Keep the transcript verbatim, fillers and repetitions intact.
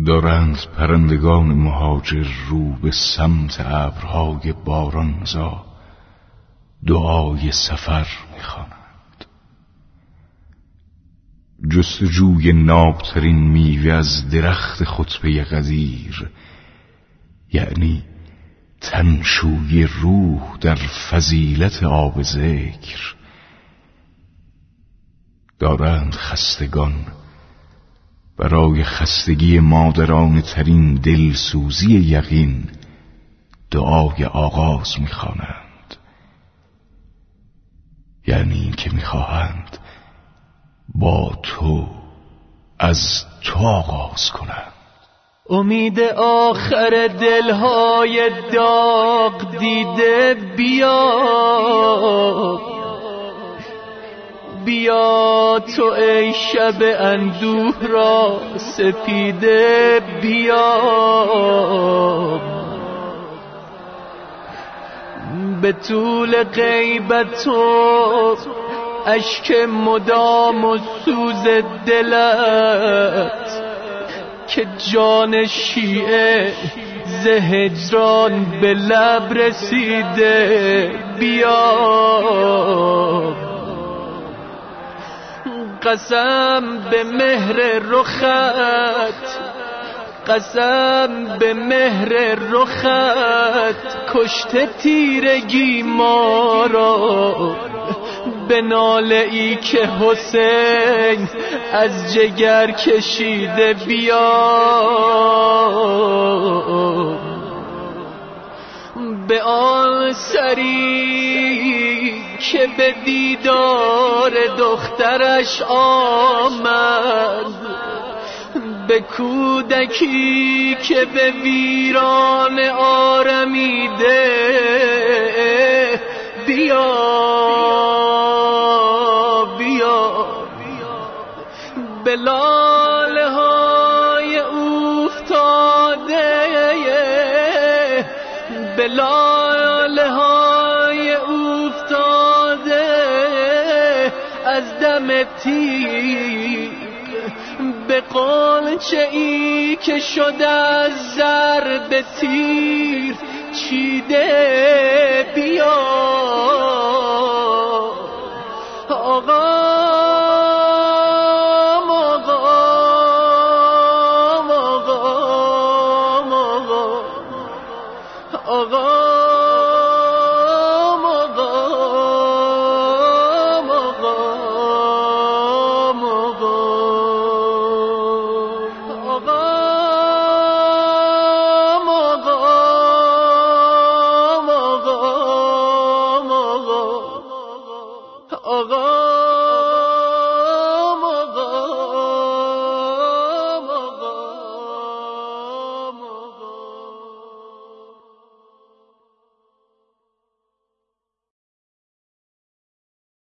دارند پرندگان مهاجر رو به سمت ابرهای بارانزا دعای سفر می‌خوانند. جستجوی نابترین میوه از درخت خطبه غزیر، یعنی تنشوی روح در فضیلت آب ذکر. دارند خستگان برای خستگی مادران ترین دلسوزی یقین دعای آغاز می‌خوانند، یعنی این که می‌خواهند با تو از تو آغاز کنند. امید آخر دلهای داغ دیده بیا، بیا تو ای شب اندوه را سپیده بیا، به طول غیبت و اشک مدام و سوز دلت که جان شیعه ز هجران به لب رسیده بیا. قسم به مهر رخت، قسم به مهر رخت کشته تیرگی ما را، به ناله ای که حسین از جگر کشیده بیا. به آن سری که به دیدار دخترش آمد، به کودکی که به ویران آرمیده بیا بیا. به لاله های افتاده، به لاله های افتاده از دم تیغ، به قنچه ای که شده از زر به تیر چیده بیا. آقا